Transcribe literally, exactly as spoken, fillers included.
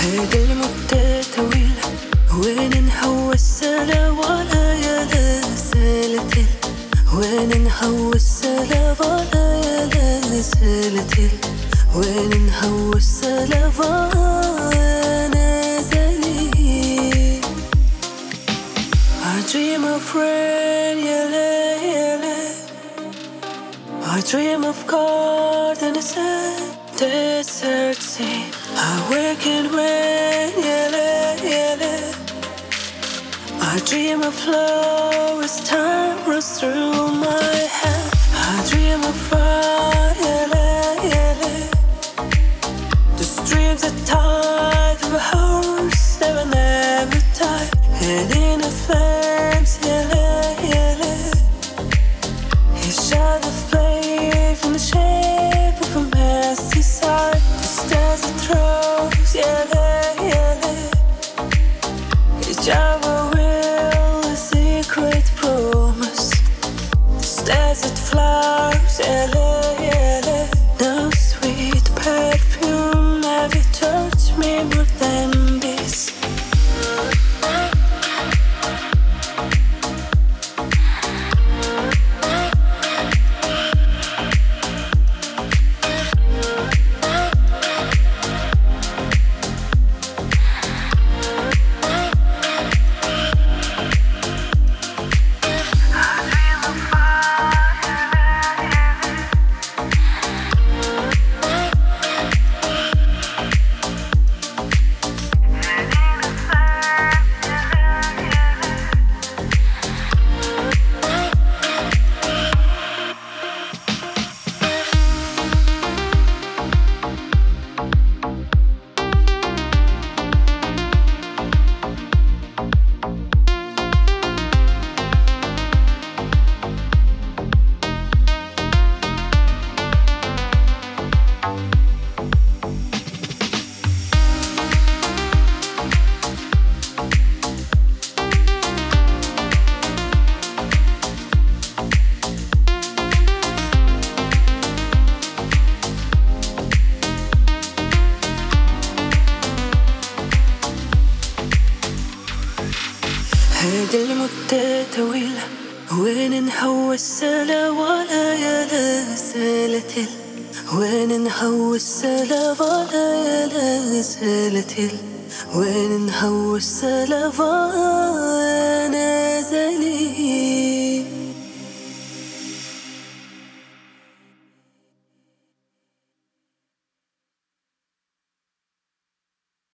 هيدا المدة طويلة وين نحو السلا ولا يا لسالتل وين نحو السلا ولا يا لسالتل وين نحو السلا وانا زلي I dream of rain يلا يلا I dream of garden sand desert sea I wake in rain يلا يلا I dream of flowers time runs through my head I dream of fire يلا يلا the streams that tide of a horse never never die and in the flames يلا يلا he shot the flame from the shape of a messy sign just as it throws يلا يلا each hour will a secret promise just as it flowers يلا يلا no sweet perfume never touched me more than this هيدا المدة طويلة وين نحو السلا ولا يا لسالتل وين نحو السلا ولا يا لسالتل وين نحو السلا ولا